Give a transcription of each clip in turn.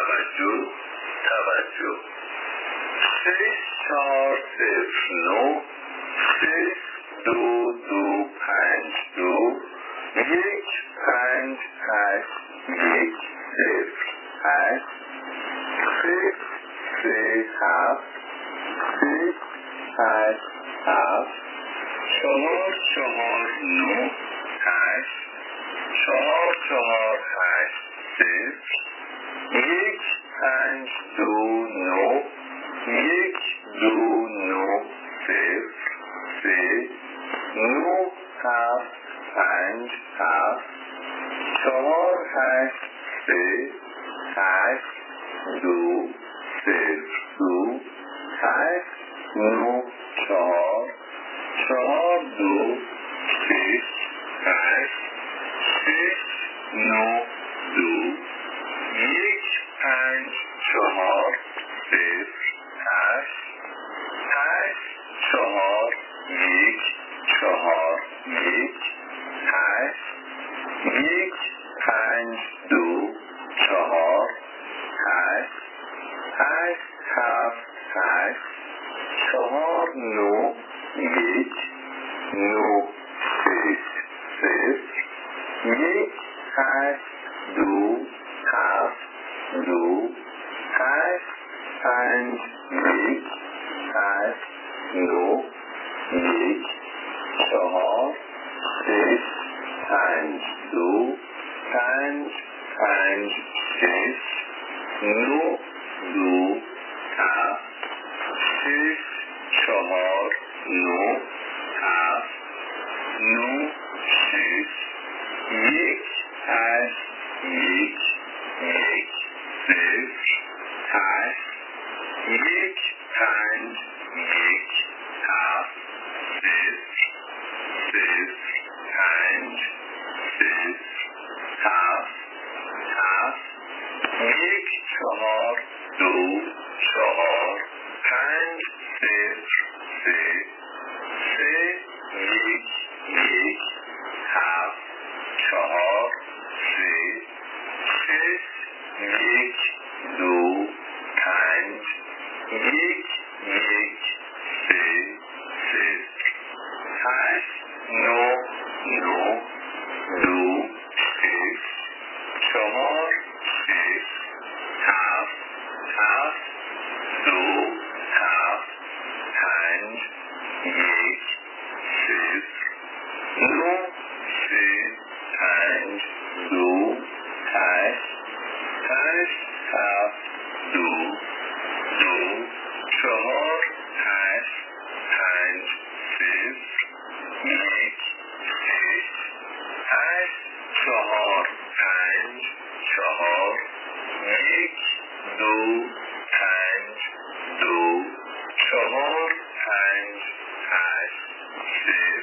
توجه توجه 6 4 0 9 6 2 2 5 2 1 5 8 1 0 8 6 3 7 6 8 7 4 4 9 8 4 4 8 0 1 5 2 9 1 2 9 0 3 9 7 5 7 4 8 3 8 2 0 2 8 9 4 4 2 6 8 6 9 2 1 5 4 0 8 8 4 1 4 1 8 1 5 2 4 8 8 7 8 4 9 1 9 6 0 1 8 2 7 2 8 5 1 8 9 1 4 6 5 2 5 5 6 9 2 7 6 4 9 7 9 6 1 8 1 1 0 8 1 5 1 7 0 0 5 6 7 7 1 4 2 4 5 0 3 3 1 1 7 4 3 6 1 2 5 1 1 3 0 8 9 9 2 6 4 6 7 7 2 7 5 1 0 9 3 5 2 8 8 7 2 2 4 8 5 0 1 6 8 4 5 4 1 2 5 2 4 5 8 0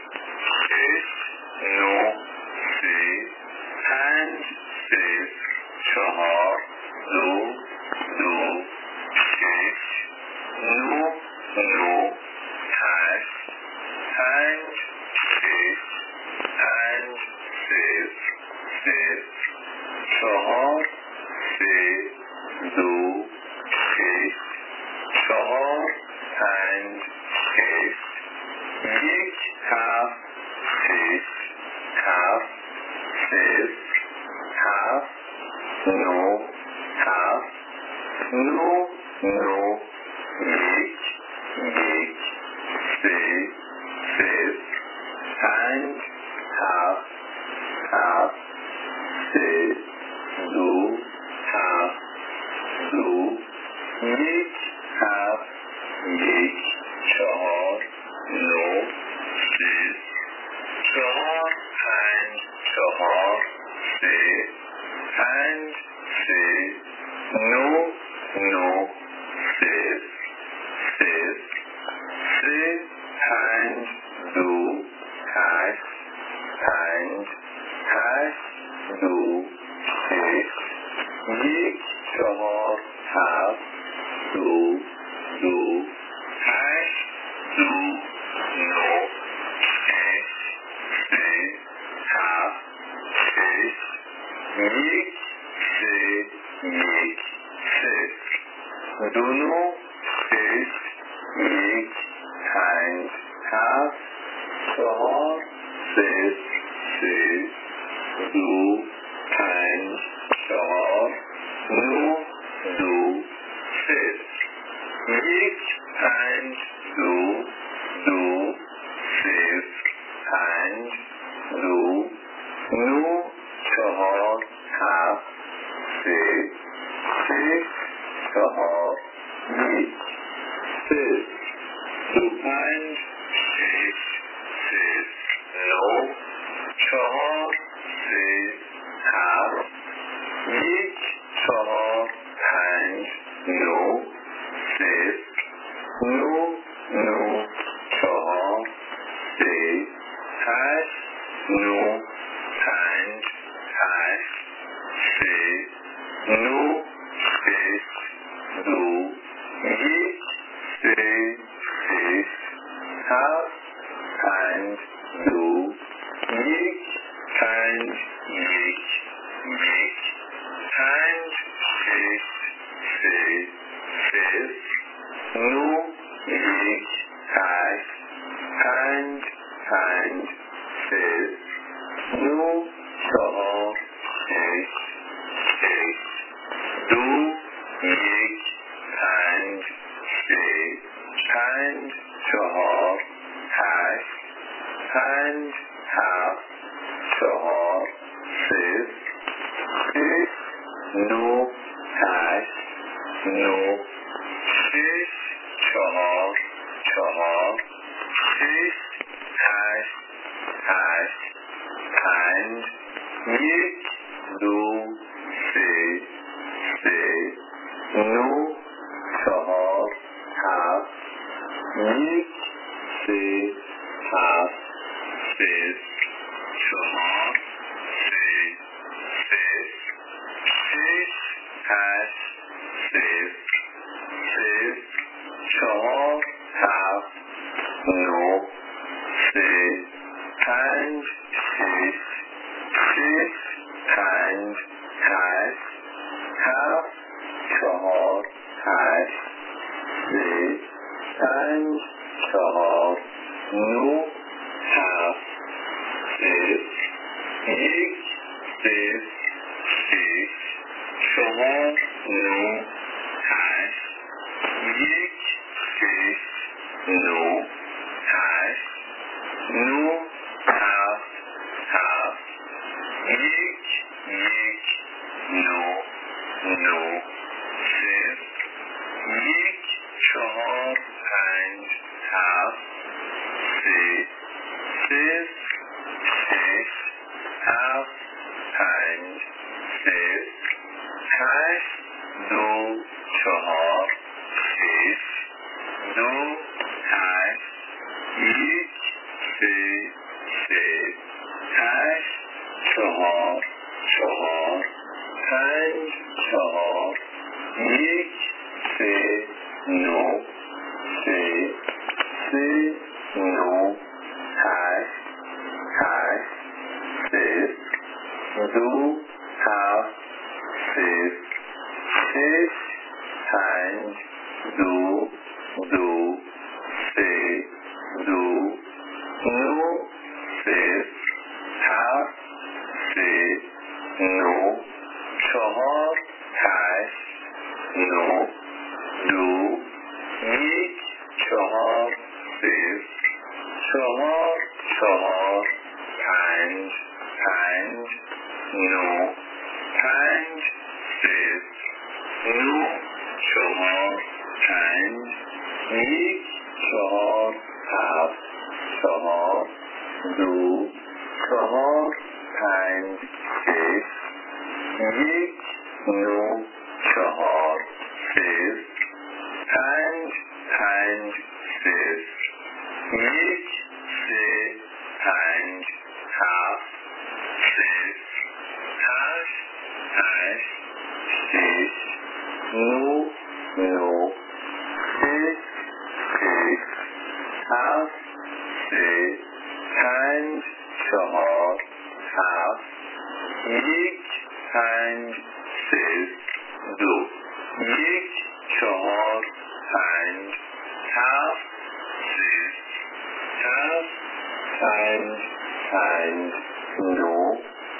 6 9 3 5 0 4 2 2 6 9 9 8 5 6 5 0 0 4 3 2 6 4 5 6 1 7 6 7 0 7 9 7 9 9 1 1 3 0 5 7 7 3 2 7 2 1 7 1 4 9 6 4 5 4 3 5 3 9 9 0 0 3 5 2 8 5 8 2 6 1 4 7 2 2 8 2 9 6 3 7 6 1 3 1 دو نو شش یک پنج هفت چهار صفر سه دو پنج چهار نو دو صفر یک پنج دو دو صفر پنج دو نو چهار هفت سه صفر چهار یک صفر دو پنج شش صفر نو چهار سه هفت یک چهار پنج نو صفر نو نو چهار سه هشت نو پنج هشت سه نو شش دو یک سه شش هفت پنج دو یک پنج یک یک پنج شش سه صفر نو یک هشت پنج پنج صفر نو چهار شش شش دو یک پنج سه پنج چهار هشت پنج هفت چهار صفر شش نو هشت نو شش چهار چهار شش هشت هشت پنج یک دو سه سه نو چهار هفت یک سه هفت صفر چهار سه صفر شش هشت صفر صفر چهار هفت نو سه پنج شش شش پنج هشت هفت چهار هشت سه پنج چهار نو هفت صفر یک صفر شش چهار نو هشت یک شش نو هشت نو هفت هفت یک یک نو نو صفر یک چهار پنج هفت سه صفر شش هفت پنج صفر هشت دو چهار شش دو هشت یک سه سه هشت چهار چهار پنج چهار یک سه نو سه سه نو هشت هشت صفر دو هفت صفر شش پنج دو دو سه دو نو صفر هفت سه نو چهار هشت نو دو یک چهار صفر چهار چهار پنج پنج نو پنج صفر نو چهار پنج یک چهار هفت چهار دو چهار پنج شش یک نو چهار صفر پنج پنج صفر یک سه پنج هفت صفر هشت هشت شش نو نو شش شش هفت سه پنج چهار هفت یک پنج صفر دو یک 4 5 7 6 7 5 5 9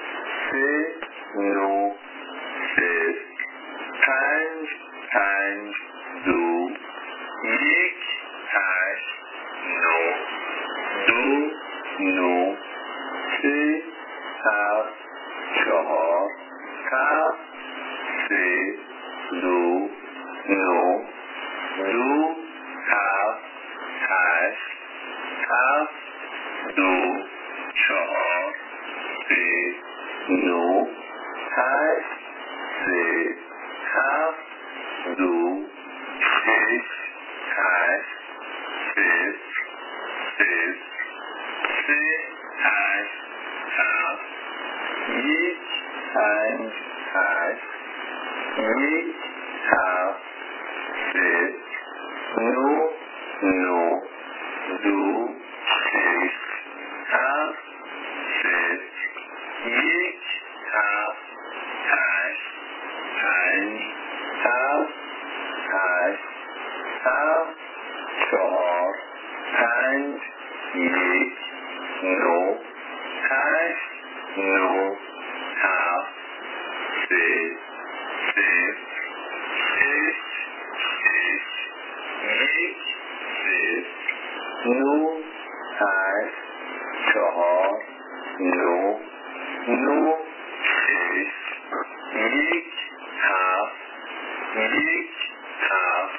3 9 3 5 5 2 1 8 9 2 9 3 7 4 7 3 2 9 2 7 8 7 2 4 3 9 8 3 7 2 6 8 6 6 3 8 7 1 5 8 1 7 6 9 9 2 6 7 6 1 7 8 5 7 8 7 4 5 1 9 8 9 7 6 6 6 6 1 6 9 8 4 9 9 6 1 7 1 7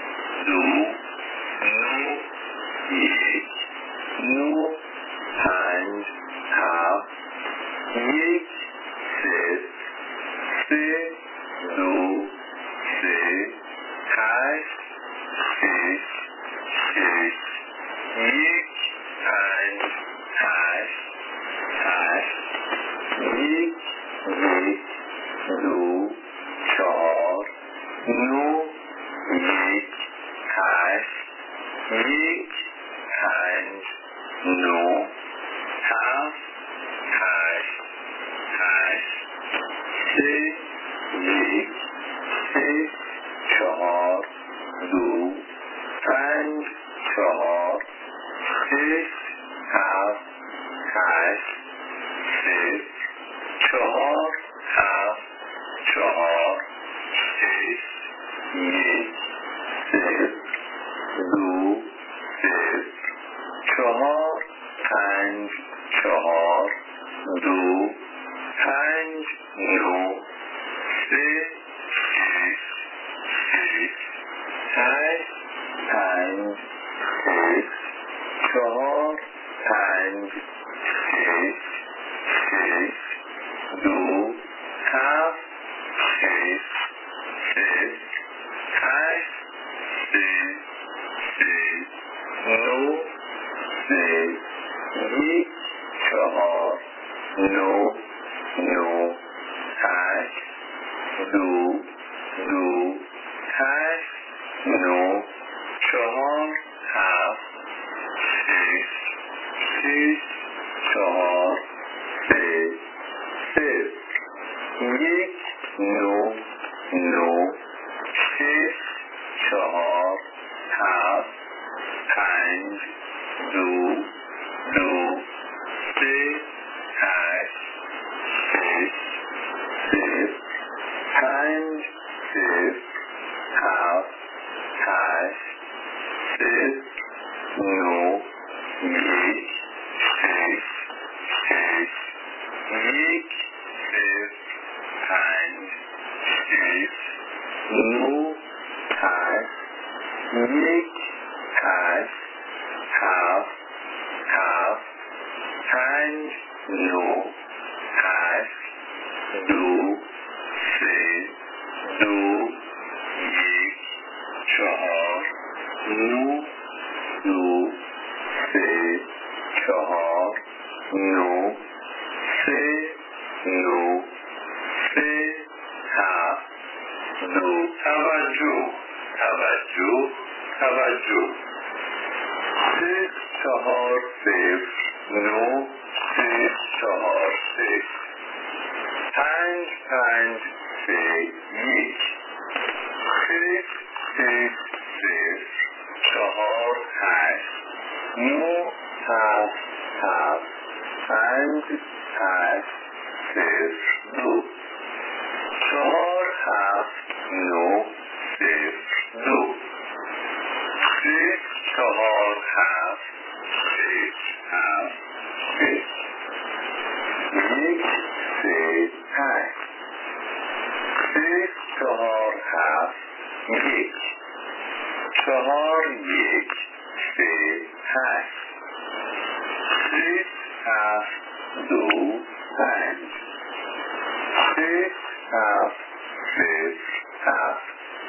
2 9 1 9 5 7 1 6 3 2 3 8 6 6 1 5 8 8 1 1 2 4 9 1 8 1 5 9 7 8 8 3 1 3 4 2 5 4 6 7 8 6 4 7 4 6 1 6 2 6 4 5 4 2 5 9 3 6 6 8 5 6 4 5 6 6 2 7 6 6 8 6 6 9 6 1 4 9 9 8 2 2 8 9 4 7 6 6 4 3 3 1 9 9 6 4 7 5 2 2 3 8 6 6 5 6 7 8 6 9 1 6 6 1 6 5 6 9 8 1 8 half 5 9 8 2 3 2 1 4 9 2 3 4 9 3 9 3 half 2 توجه 3 4 0 9 3 4 6 5 5 3 1 3 6 0 4 8 9 7 7 5 8 0 2 4 7 9 0 2 6 4 7 6 7 6 1 3 8 6 4 7 1 4 1 3 8 6 7 2 5 6 7 0 7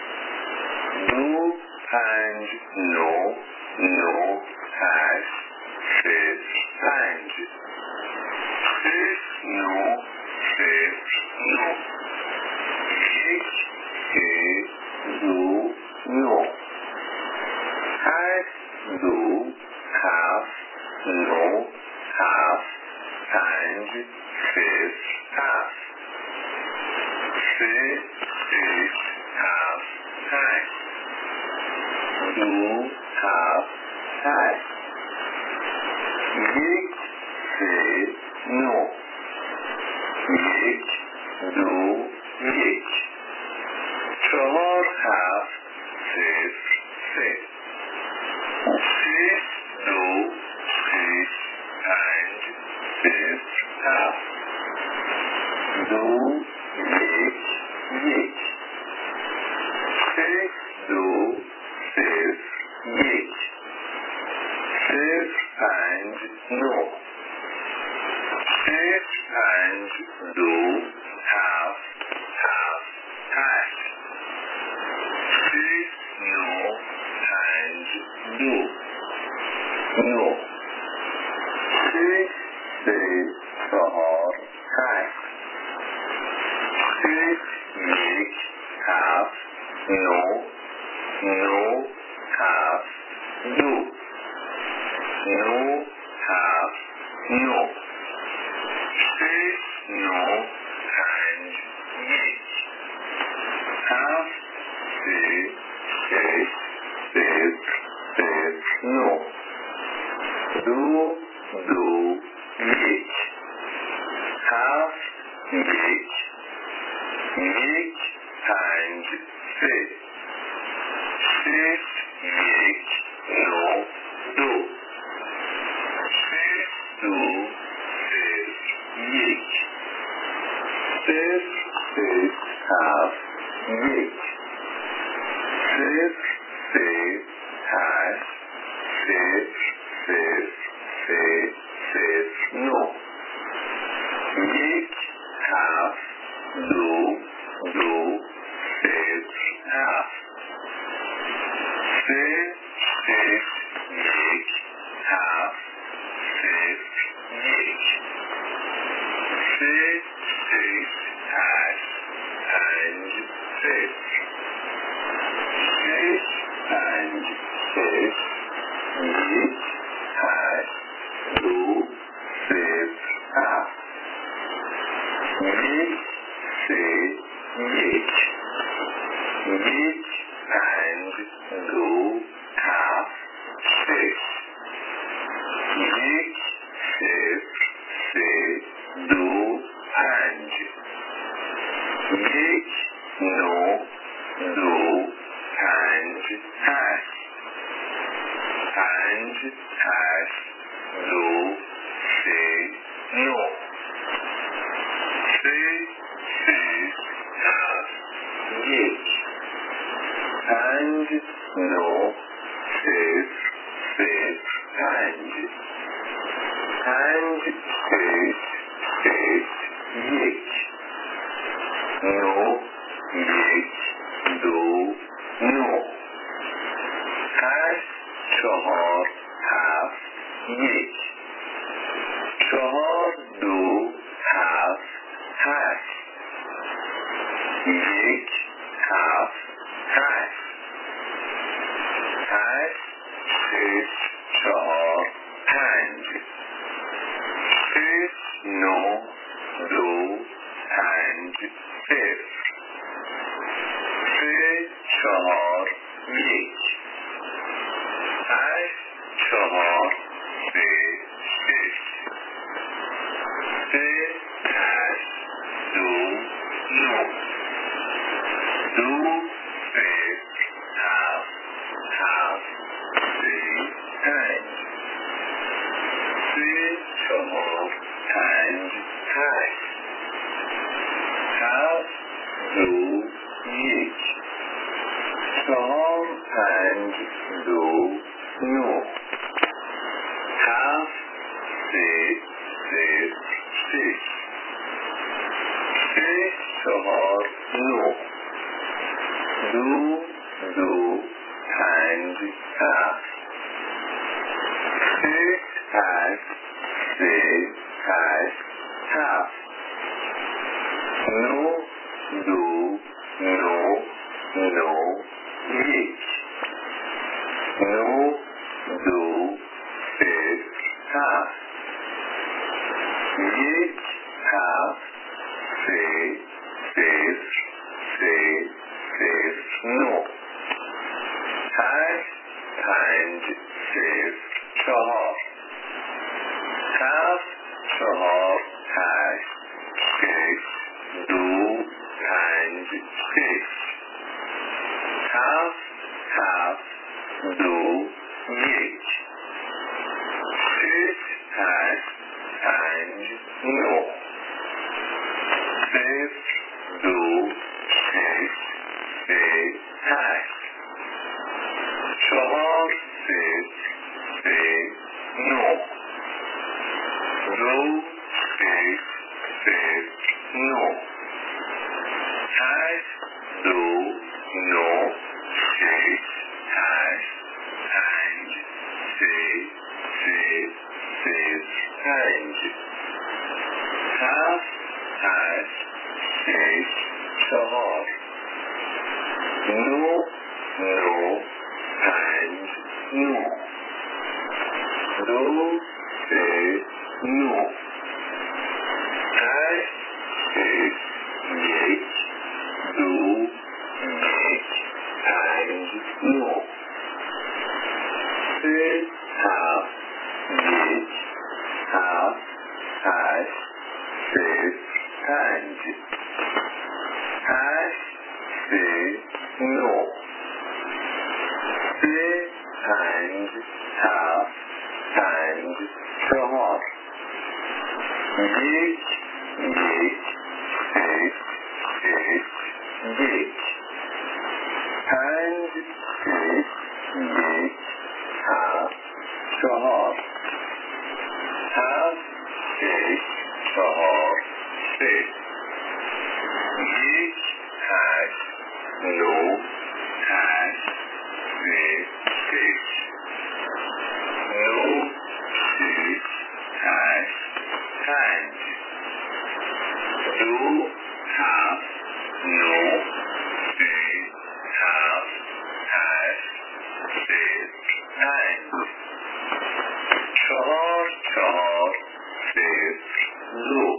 2 5 9 9 8 0 5 6 9 0 9 1 3 2 9 8 2 7 9 7 5 0 7 3 6 7 5 2 7 8 1 3 9 1 2 1 4 7 0 3 6 2 6 5 0 7 2 1 1 6 2 0 1 0 5 9 6 5 2 7 7 8 6 9 5 2 9 6 3 4 8 6 1 7 9 9 7 2 9 7 9 6 9 5 1 7 3 6 0 0 9 2 2 1 7 1 1 5 3 6 1 9 2 6 2 0 1 0 6 7 1 0 3 8 0 0 3 0 9 1 7 2 2 0 7 3 6 1 7 0 1 3 6 8 5 0 6 5 6 1 8 2 0 7 1 3 1 1 5 2 7 6 1 0 3 2 5 1 9 2 5 8 5 8 2 3 9 3 6 7 1 5 9 0 0 5 5 6 6 1 9 1 2 9 8 4 7 1 4 2 7 8 1 7 8 8 6 4 5 6 9 2 5 0 3 4 یک 8 4 3 6 3 8 2 9 2 0 7 7 3 5 3 4 5 8 7 2 1 4 5 2 9 7 3 0 6 3 4 9 2 2 5 7 3 8 3 8 7 9 2 9 9 1 9 2 0 7 1 7 3 0 3 0 9 8 5 0 4 7 4 8 6 2 5 6 7 7 2 1 6 8 5 9 0 2 6 3 8 4 0 3 9 2 6 0 9 8 2 9 6 8 5 3 3 0 5 7 8 6 4 9 9 5 9 2 3 9 8 6 1 2 1 5 9 3 7 1 7 8 6 5 8 3 9 3 5 7 5 4 1 1 6 6 1 5 6 1 7 4 7 6 4 6 1 8 9 8 3 6 9 6 8 5 2 7 9 3 7 8 3 5 4 4 0 2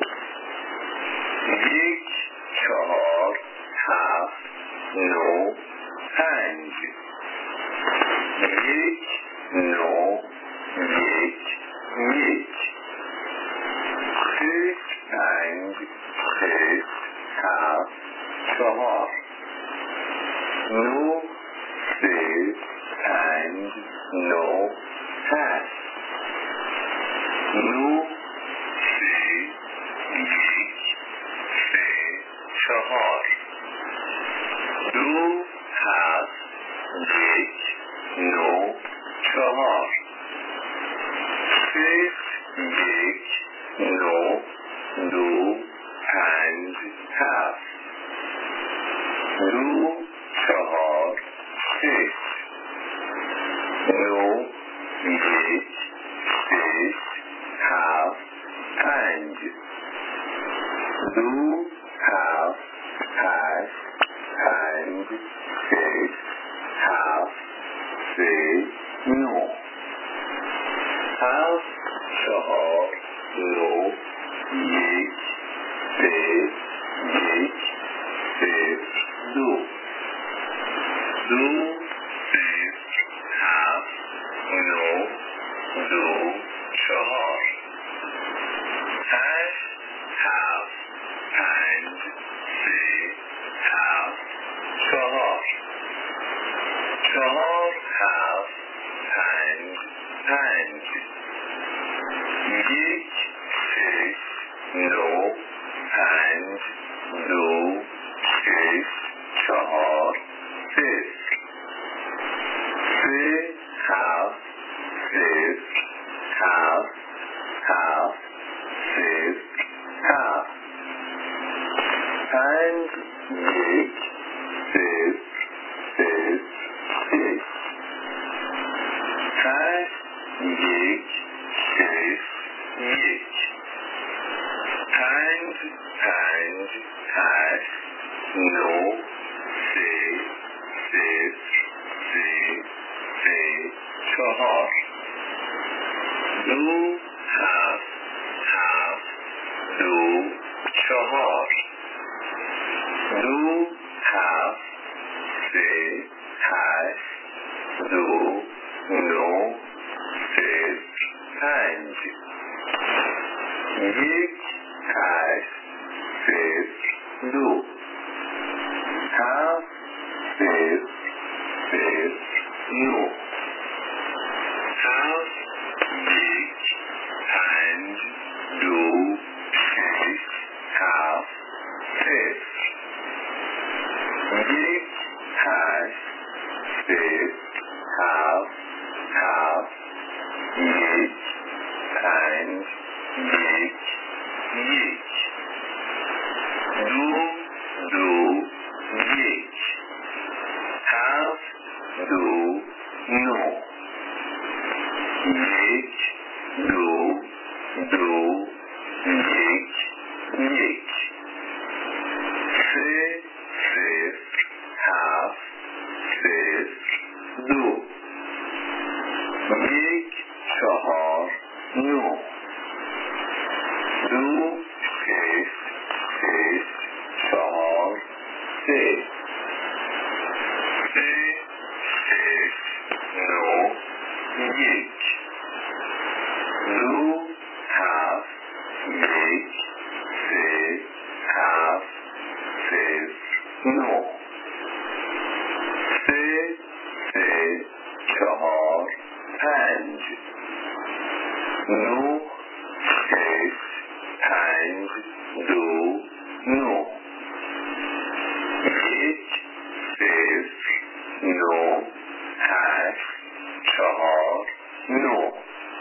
1 4 7 9 5 1 9 1 1 6 5 6 7 4 9 3 5 9 8 9 3 1 3 4 2 7 1 9 4 6 1 9 2 5 7 2 4 6 9 1 6 7 5 2 7 8 5 6 7 3 9 7 4 9 1 3 1 0 2 2 5 1 0 0 6 8 1 6 1 5 5 8 9 3 0 3 3 4 2 7 7 2 4 2 7 3 8 2 9 0 5 1 8 0 2 7 0 0 9 7 1 5 2 6 7 0 1 8 0 7 7 1 5 1 1 2 2 1 7 2 9 1 2 2 1 1 3 0 7 0 2 1 4 9 2 6 6 4 3 3 6 9 1 2 7 1 3 7 0 9 3 3 4 5 9 6 5 2 9 1 0 9 8 4 9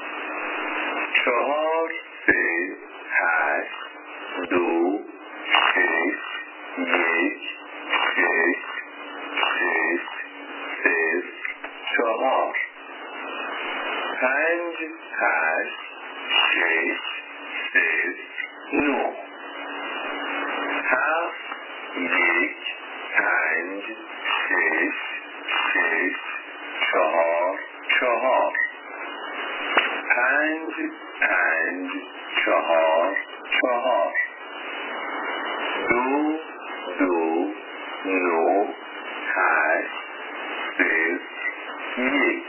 4 3 8 2 6 1 6 6 0 4 5 8 6 0 9 7 1 5 6 6 4 4 5 5 4 4 2 2 9 8 0 1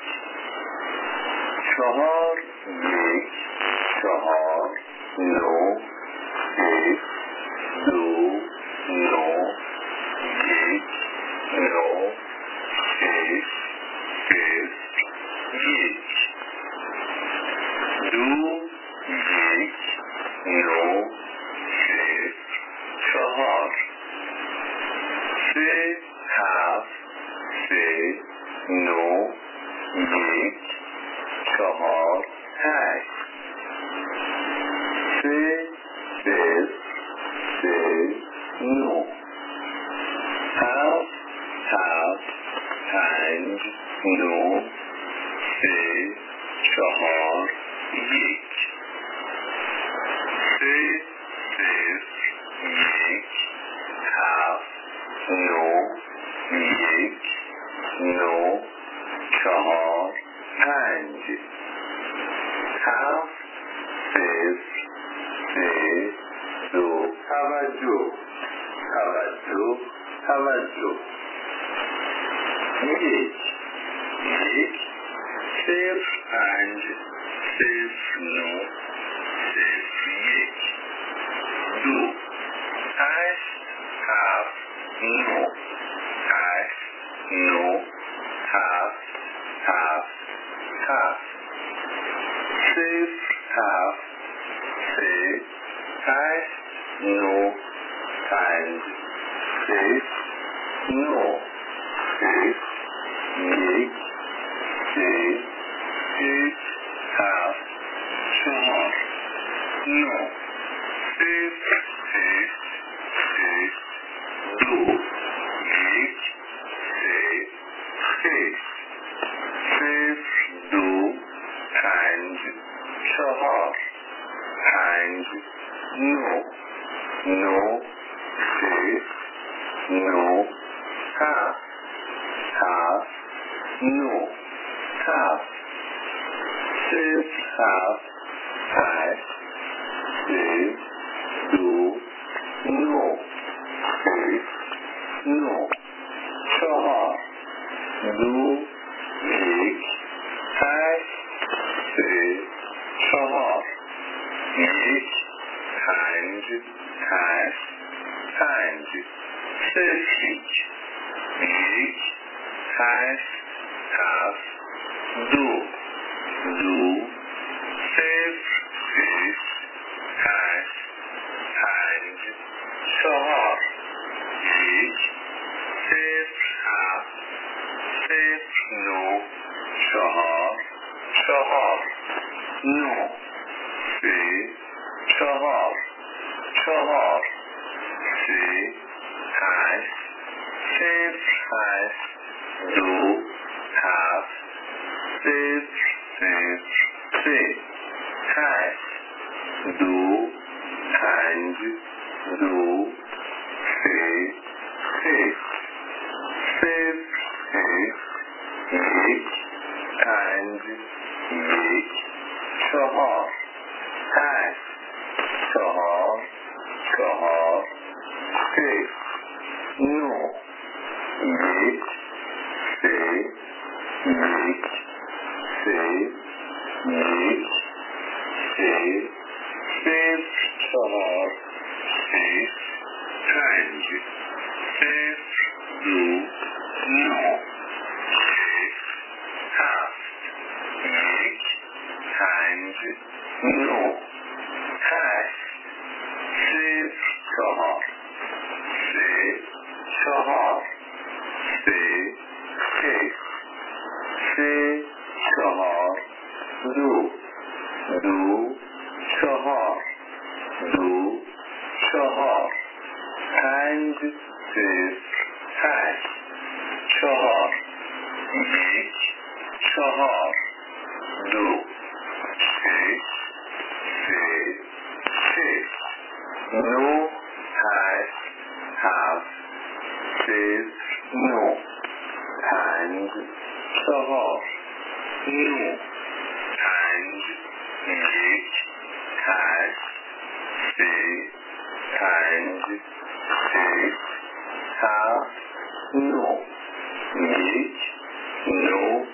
4 1 4 9 6 2 9 1 9 6 0 1 2 1 9 6 4 3 7 3 9 1 4 8 3 0 3 9 7 7 5 9 3 4 1 3 0 1 7 9 1 9 4 5 7 0 3 2 توجه توجه توجه 1 1 0 5 0 9 0 1 2 8 7 9 8 9 7 7 7 0 7 3 8 9 5 6 9 6 1 3 6 7 4 9 0 6 6 نو هفت هفت نو هفت صفر هفت هشت صفر دو نو صفر نو چهار دو یک هشت صفر چهار یک پنج هشت پنج صفر یک هشت هفت دو دو صفر شش هشت پنج چهار یک صفر هفت صفر نو چهار چهار نو سه چهار چهار سه هشت صفر هشت دو هفت صفر صفر سه هشت دو پنج دو سه سه صفر صفر یک پنج یک چهار هشت چهار چهار صفر نو یک سه یک سه یک سه صفر چهار شش پنج صفر دو نو صفر هفت یک پنج نو هشت صفر چهار سه چهار سه سه سه چهار دو دو چهار دو چهار پنج صفر هشت چهار یک چهار دو شش سه سه نو هشت هفت صفر نو پنج چهار نو پنج یک هشت سه پنج صفر هفت نو یک نو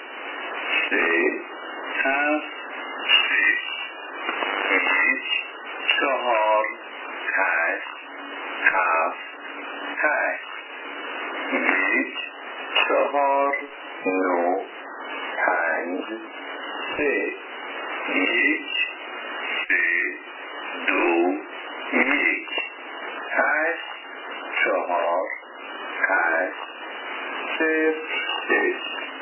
سه هفت شش یک چهار هشت هفت هشت یک چهار نو پنج سه یک سه دو یک هشت چهار هشت صفر شش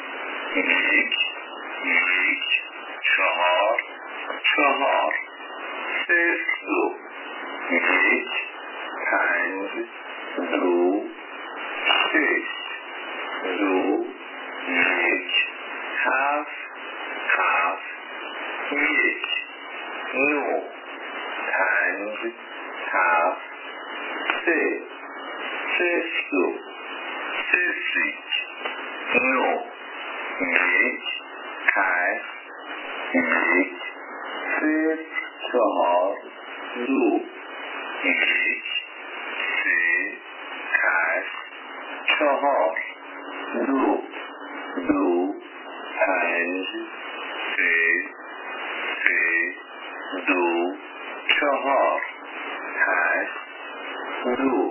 یک یک چهار چهار صفر دو یک پنج دو شش دو یک هفت هفت یک نو پنج هفت سه صفر دو صفر نو یک هشت یک صفر چهار دو یک سه هشت چهار دو دو پنج سه سه دو چهار هشت دو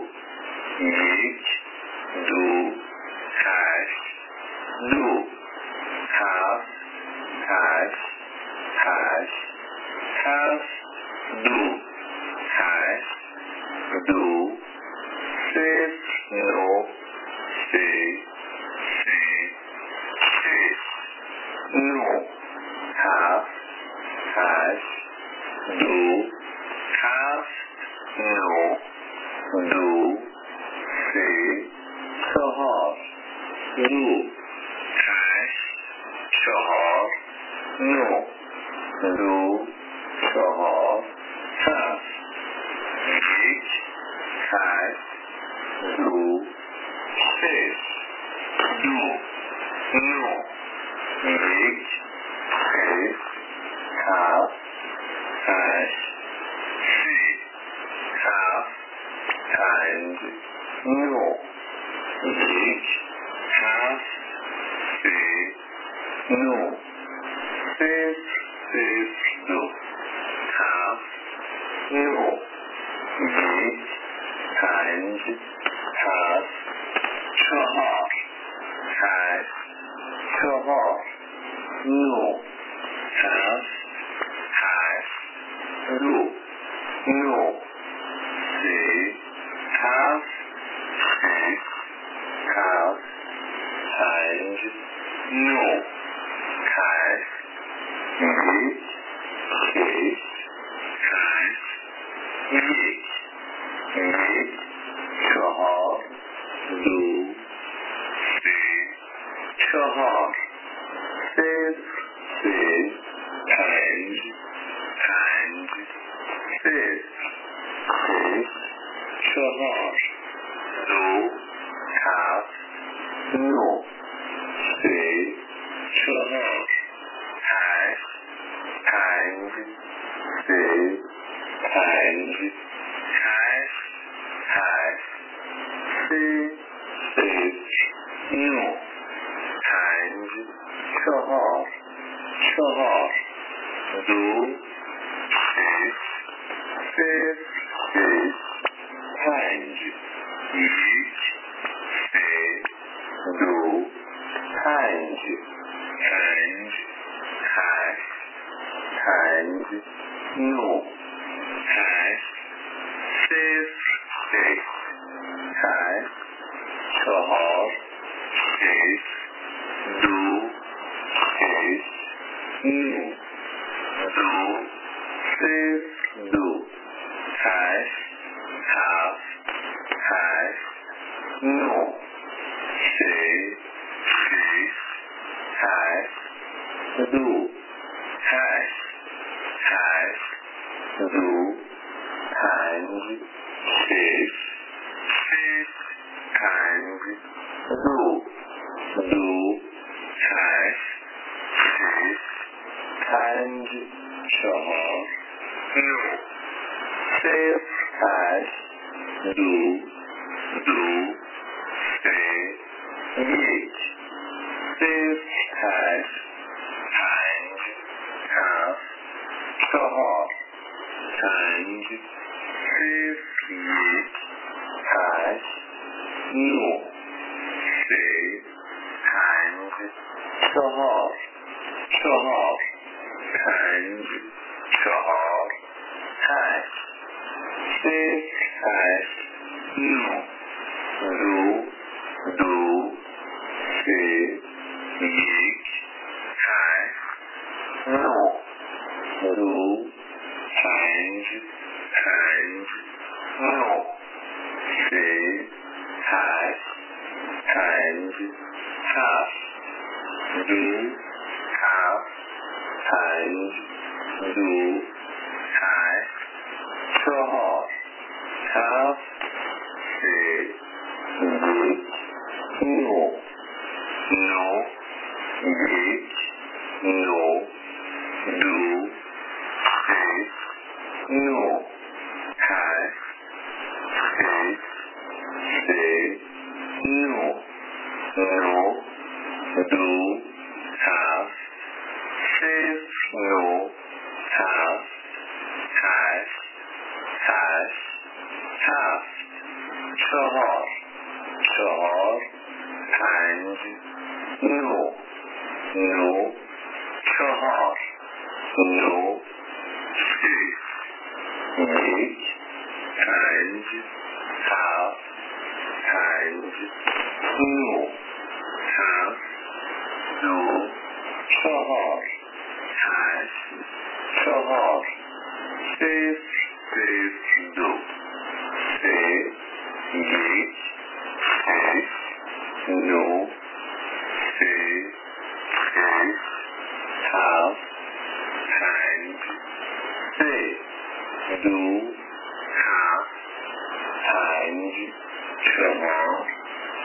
یک دو هشت دو هفت هشت هشت هفت دو هشت دو صفر نو سه سه شش نو هفت هشت دو هفت نو دو سه چهار دو هشت چهار نو دو چهار هفت یک هشت دو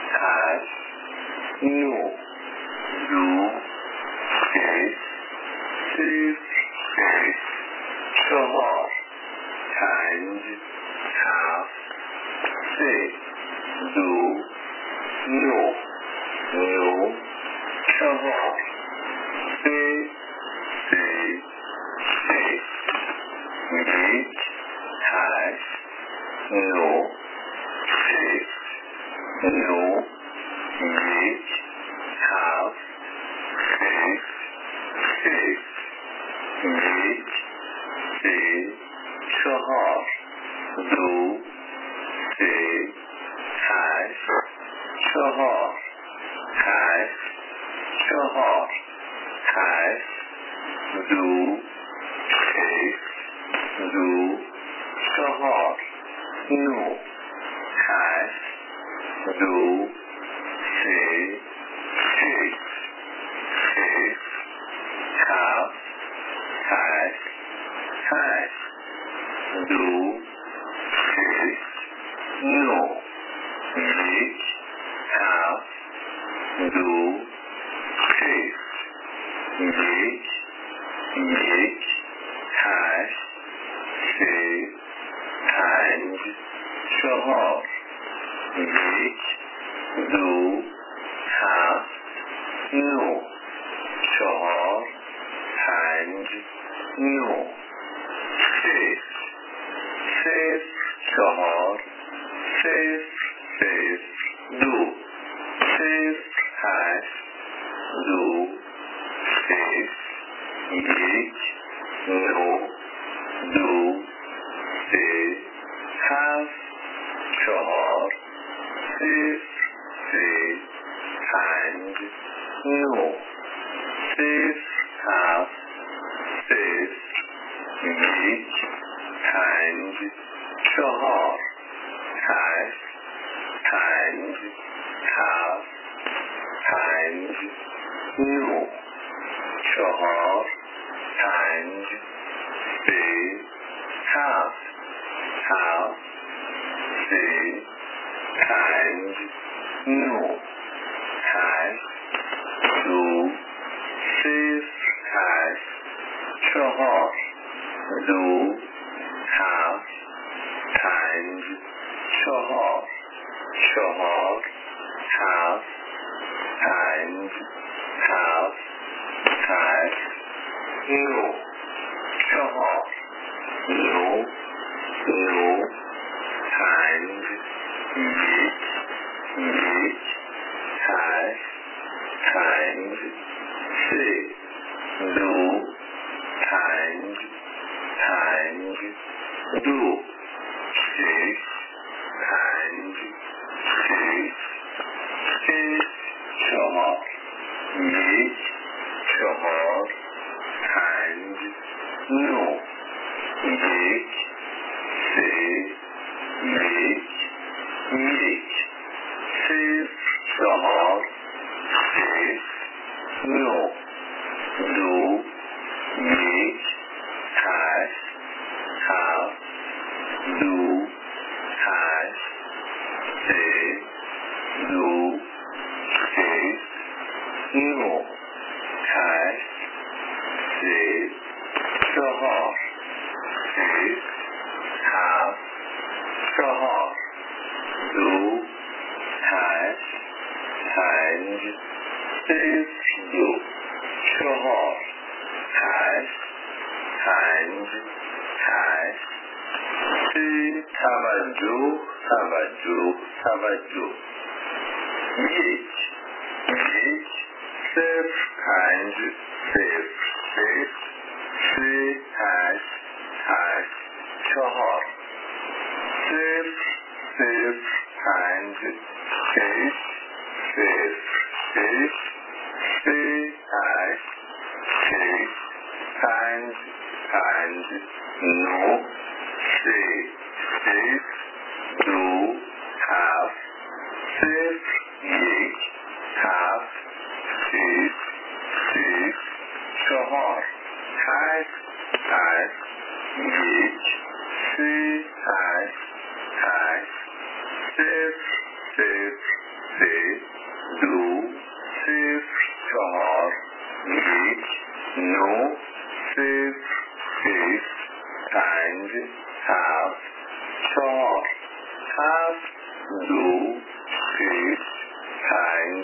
8 9 2 1 0 1 4 5 7 6 2 9 9 4 3 3 6 1 8 9 6 9 1 7 6 6 1 3 4 2 3 8 4 8 4 8 2 6 2 4 9 8 2 3 6 6 7 8 8 2 6 9 1 7 2 6 1 1 8 3 5 4 1 2 7 9 4 5 9 6 6 4 6 6 2 6 8 2 6 1 9 2 3 7 4 6 3 5 9 6 7 6 1 5 4 8 5 7 5 9 4 5 3 7 7 3 5 9 8 2 6 8 4 2 7 5 4 4 7 5 7 8 9 4 9 9 5 1 1 8 5 6 2 5 5 2 6 5 6 6 4 1 4 5 9 1 3 1 1 6 4 6 9 2 1 8 7 2 8 3 2 6 9 8 3 4 6 7 4 2 8 5 6 2 4 8 5 8 3 توجه توجه توجه 1 1 0 5 0 6 3 8 8 4 0 0 5 6 6 6 3 8 6 5 5 9 3 6 2 half 6 1 half 6 6 4 8 8 1 3 8 8 6 6 سه دو صفر چهار یک نو صفر یک پنج هفت چهار هفت دو صفر پنج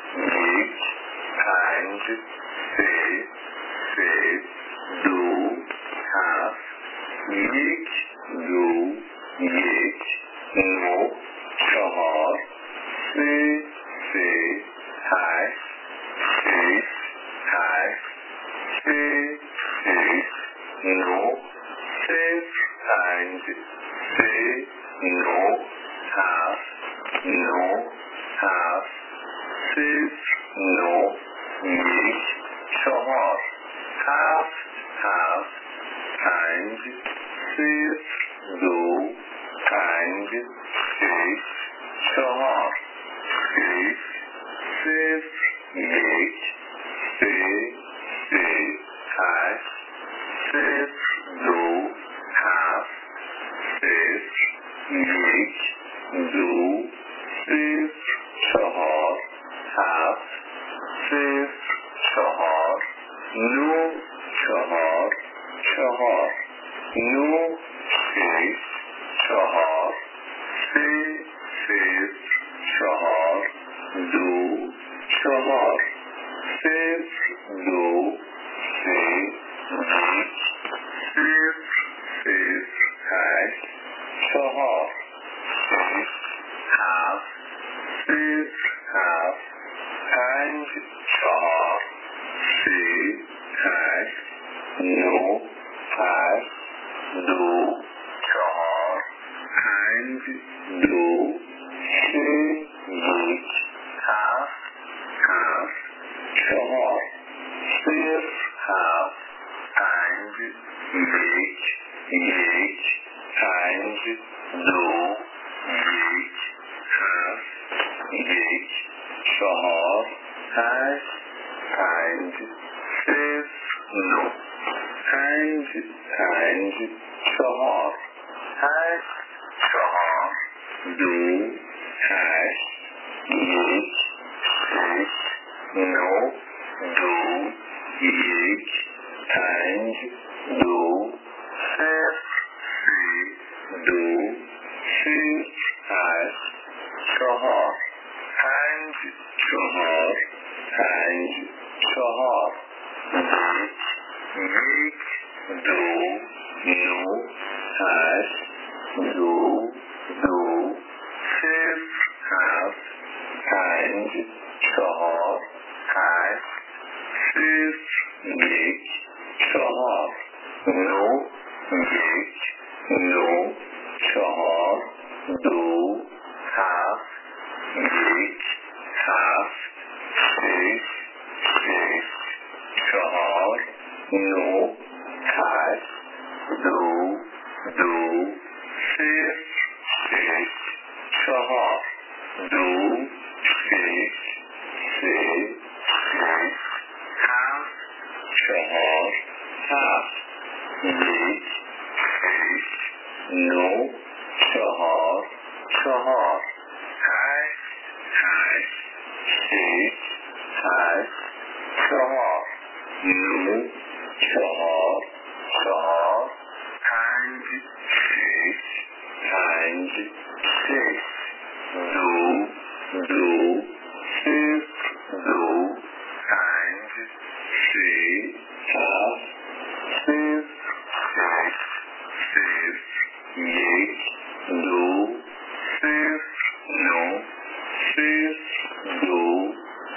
یک پنج سه سه دو هفت یک دو یک نو چهار سه سه هشت شش هشت سه شش نو صفر پنج سه نو هفت نو هفت صفر نو یک چهار هفت هفت پنج صفر دو پنج شش چهار شش صفر یک سه سه هشت صفر دو هفت صفر یک دو صفر چهار هفت صفر چهار نو چهار چهار نو شش چهار سه صفر چهار دو چهار صفر دو سه یک صفر صفر هشت چهار شش هفت صفر هفت پنج چهار سه هشت نو هشت دو چهار پنج دو سه یک هفت هفت چهار صفر هفت پنج یک یک پنج دو یک هفت یک چهار هشت پنج صفر نو پنج پنج چهار هشت چهار دو هشت یک شش نو دو یک پنج دو صفر سه دو صفر هشت چهار پنج چهار پنج چهار یک دو نو هشت دو دو صفر هفت پنج چهار هشت صفر یک چهار نو یک نو چهار دو هفت یک هفت شش شش چهار نو هشت دو دو صفر شش چهار دو شش سه شش هفت چهار هفت یک شش نو چهار چهار هشت هشت شش هشت چهار نو چهار چهار پنج شش پنج شش دو دو صفر دو پنج سه هفت صفر شش صفر یک دو صفر نو صفر دو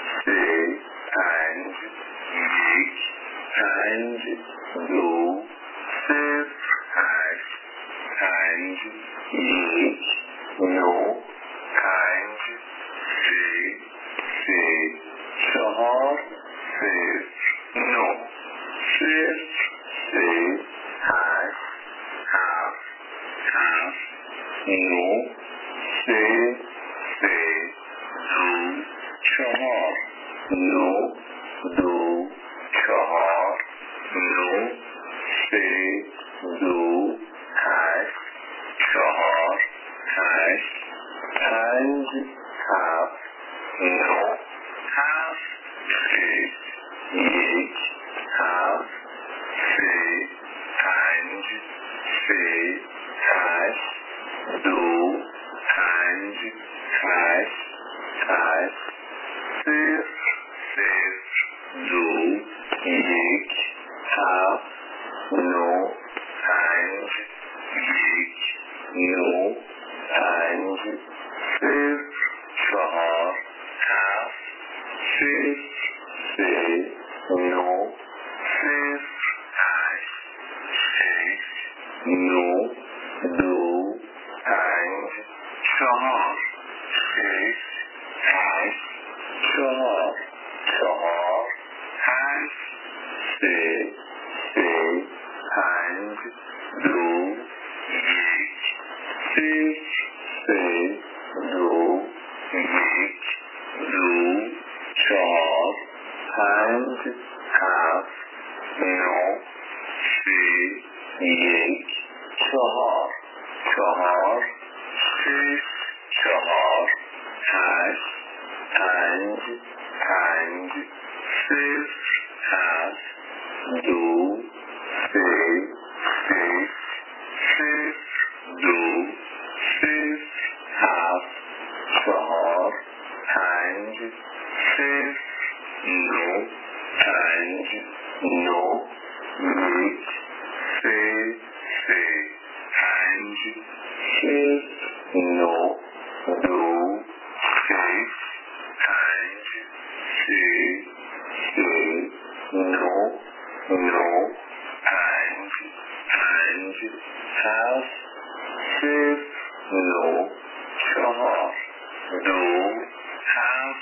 سه پنج یک پنج دو صفر هشت پنج یک نو پنج سه سه چهار صفر نو صفر سه هشت هفت هفت نو سه سه دو چهار نو دو چهار نو سه دو هشت چهار هشت پنج هفت 9 7 6 1 7 3 5 3 8 2 5 8 8 0 0 2 1 7 9 5 1 9 5 0 4 7 6 3 9 0 8 6 9 2 5 4 6 8 4 4 8 3 3 5 2 1 0 3 2 1 2 4 5 7 9 3 1 4 4 6 4 8 5 5 0 7 2 3 6 6 2 6 7 4 5 6 9 5 9 1 3 3 5 6 9 2 6 5 6 6 9 9 5 5 7 6 9 4 2 7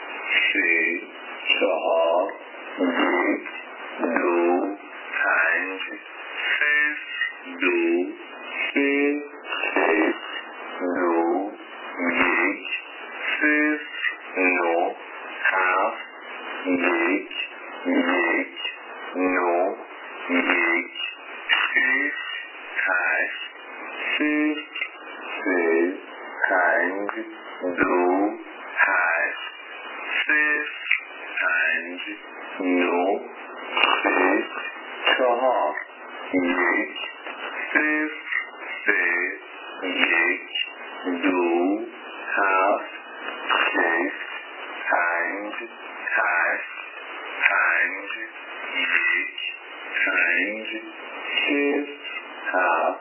3 4 1 2 5 6 2 3 6 2 1 6 9 7 1 1 9 1 6 8 6 3 5 2 8 6 5 9 6 4 1 6 3 1 2 7 6 5 8 5 1 5 6 7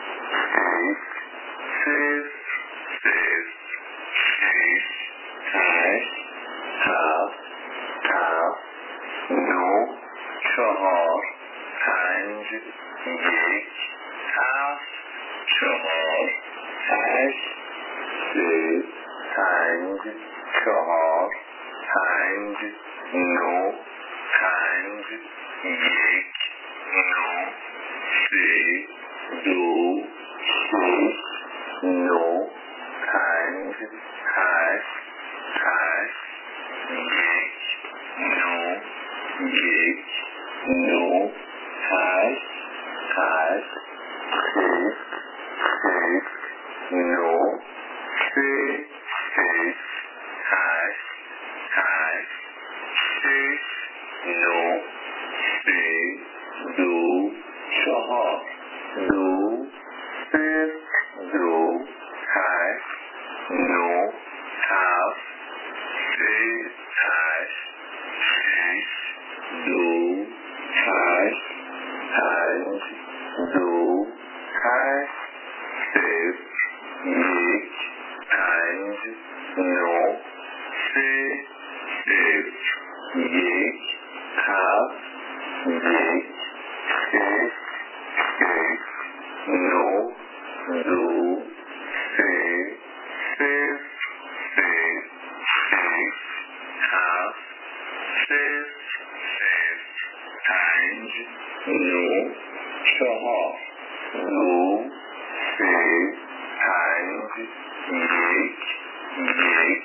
6 6 6 6 8 7 7 9 4 5 1 7 4 8 3 5 4 5 9 5 1 9 3 2 6 9 5 8 8 1 9 1 9 8 8 6 6 9 3 6 8 8 6 9 3 2 4 2 6 2 8 9 7 3 8 6 2 8 5 2 8 6 1 5 9 3 6 1 7 1 6 6 9 2 3 6 6 6 7 6 6 5 9 4 2 3 5 1 1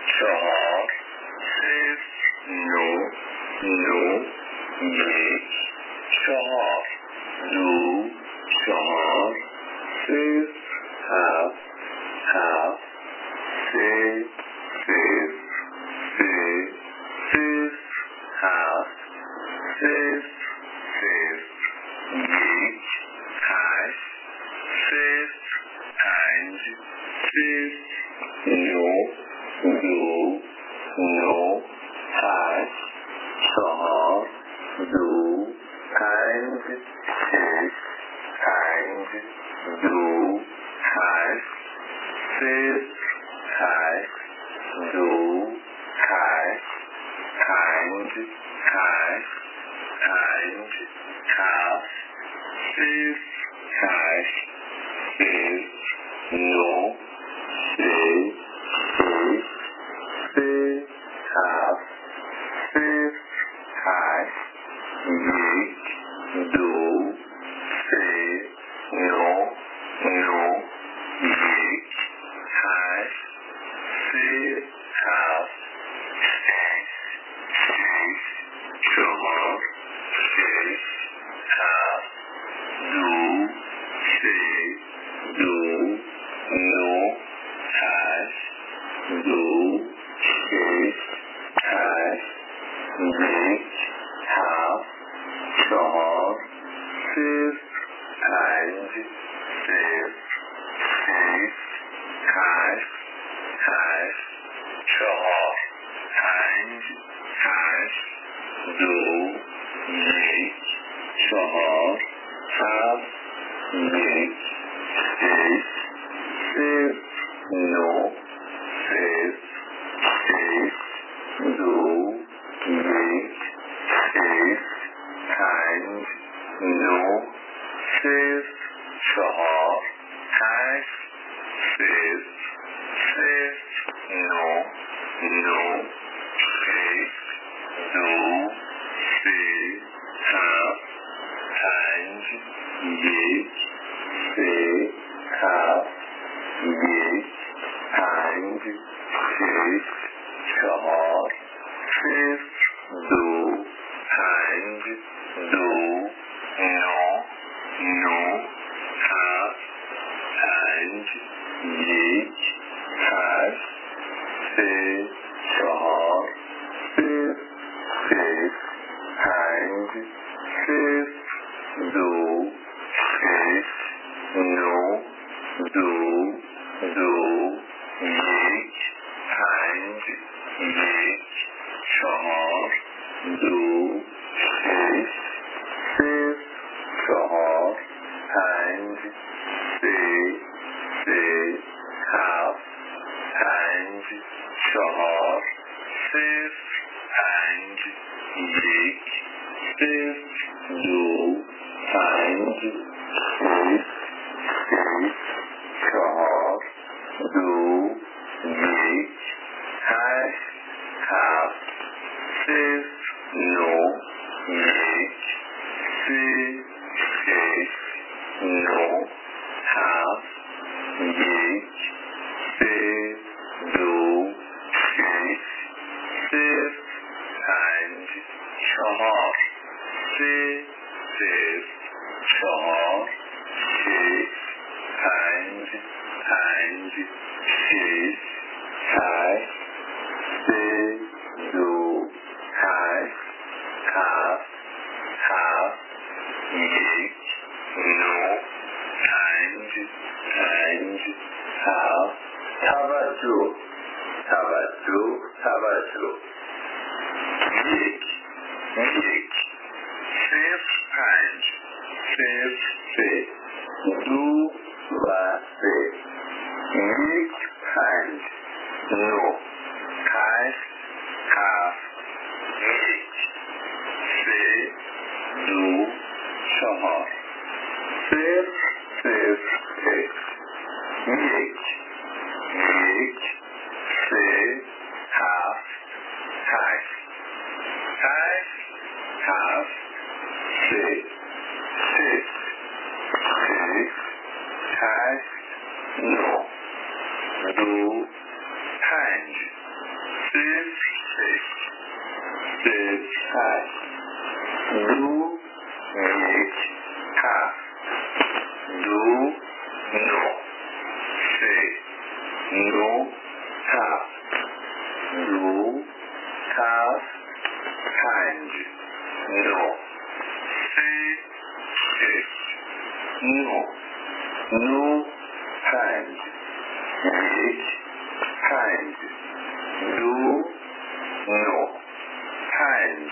4 6 9 9 1 4 2 4 6 9 8 4 2 5 6 5 2 8 0 8 2 8 5 8 5 7 6 8 6 9 6 6 6 7 6 8 1 2 3 9 9 1 8 3 7 6 6 4 6 7 2 3 2 9 8 2 6 8 1 7 4 0 5 0 6 8 8 4 5 8 2 1 4 7 1 6 0 9 6 6 2 1 6 5 9 6 4 8 6 6 9 9 6 2 3 7 5 1 6 7 1 5 6 4 6 2 5 2 9 9 7 5 1 8 3 4 6 6 5 6 2 6 9 2 2 1 5 1 4 2 6 6 4 5 3 3 7 5 4 6 5 1 6 2 5 6 6 4 2 1 8 7 6 9 1 3 6 9 7 1 3 2 6 6 5 4 3 6 4 6 5 5 6 5 3 2 8 7 7 1 9 5 5 7 توجه توجه توجه 1 1 صفر 5 صفر 3 2 و 3 1 5 9 8 7 1 3 2 4 0 0 1 1 1 3 7 8 8 7 3 6 6 8 9 2 5 6 6 6 8 2 1 7 2 9 3 9 7 2 7 5 9 3 6 9 9 5 1 5 2 نو پنج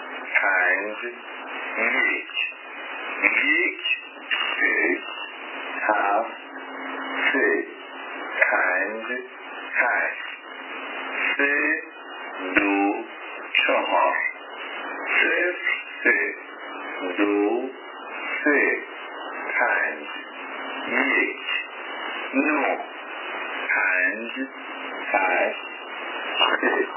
یک سه هفت سه پنج هشت سه دو چهار سه دو سه پنج یک نو پنج هشت سه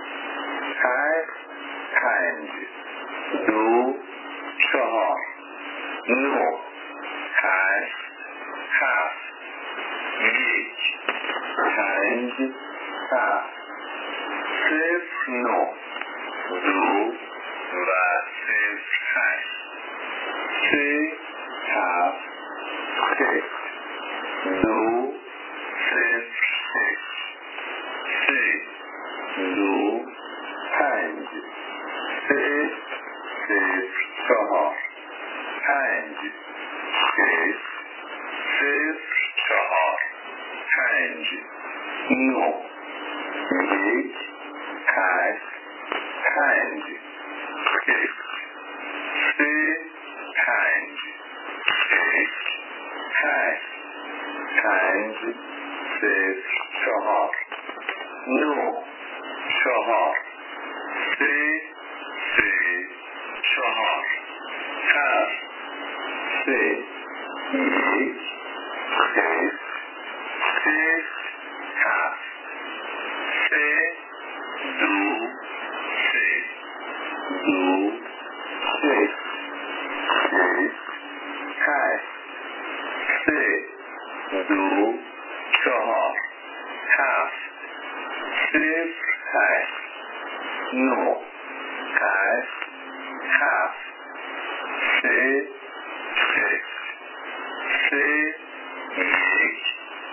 پنج دو چهار نو هشت هفت یک پنج هفت صفر نو دو و صفر هشت سه هفت سه دو صفر سه دو پنج سه صفر چهار پنج سه صفر چهار پنج نو یک هشت پنج یک سه پنج یک هشت پنج صفر چهار نو چهار سه چهار هفت سه یک سه هفت سه دو سه هشت سه دو چهار هفت صفر هشت نو هشت هفت سه یک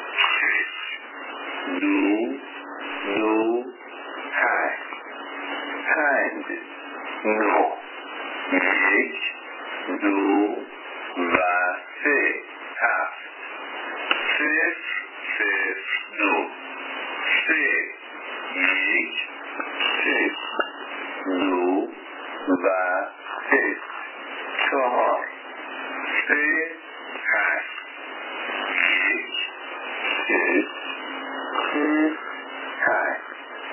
دو هشت پنج نو یک دو و سه هفت صفر دو سه یک دو و سه چهار سه هشت یک هشت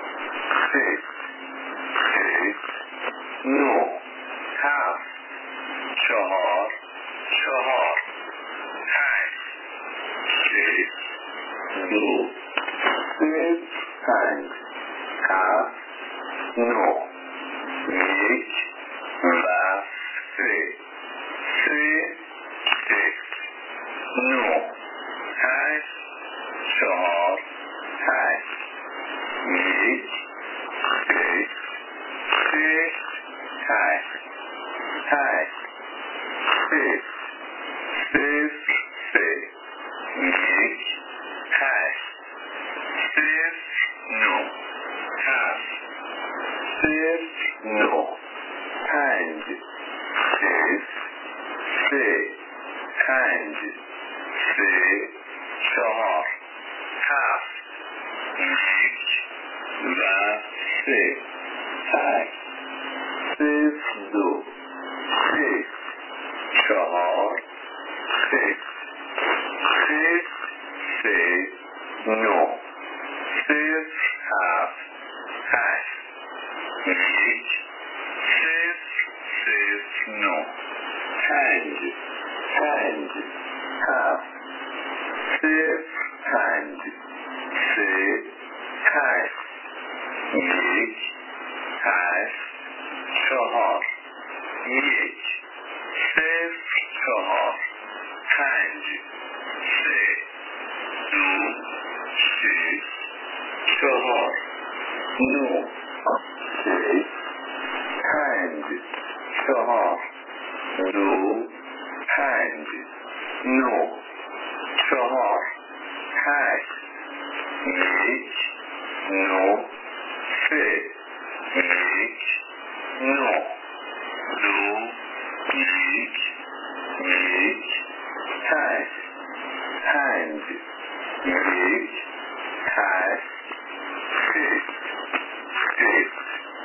نو هفت چهار هشت دو پنج هفت نو یک و سه نو هشت چهار هشت یک هشت یک هشت نو هفت نو پنج پنج چهار هفت یک و سه دو چهار نو هفت هشت یک نو پنج هفت پنج هشت یک هشت چهار یک چهار پنج دو چهار نو پنج چهار دو پنج نو چهار هشت یک نو یک نو دو یک هشت پنج یک هشت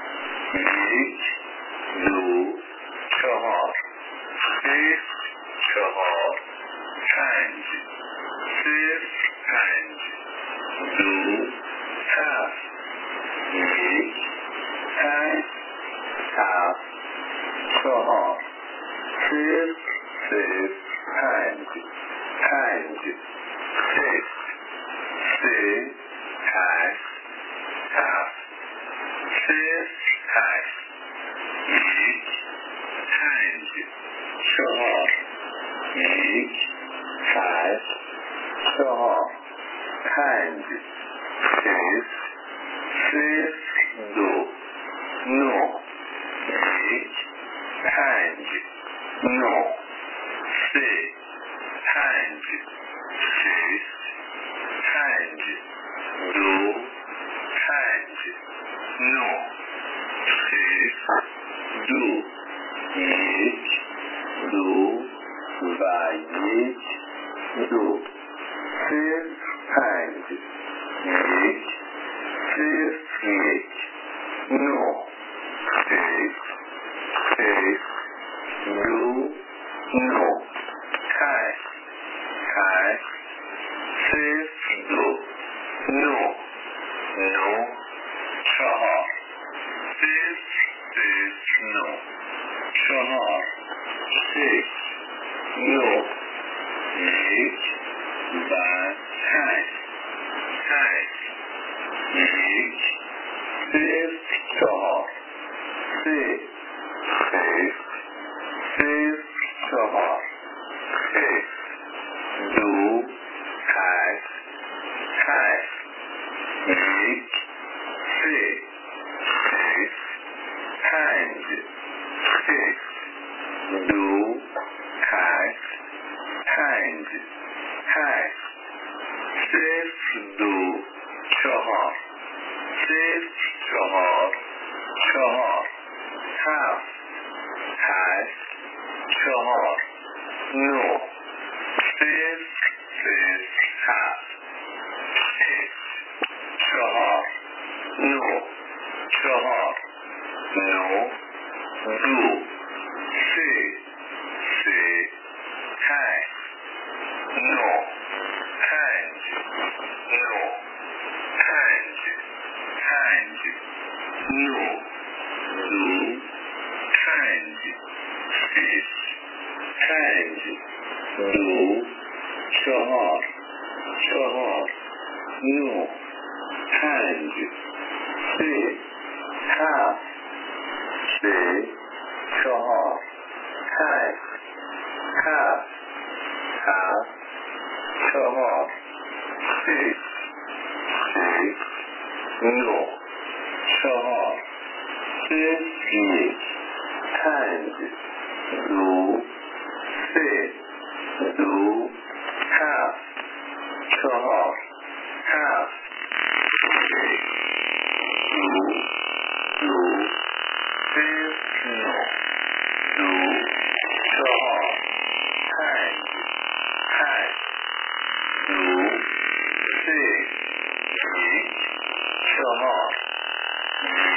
4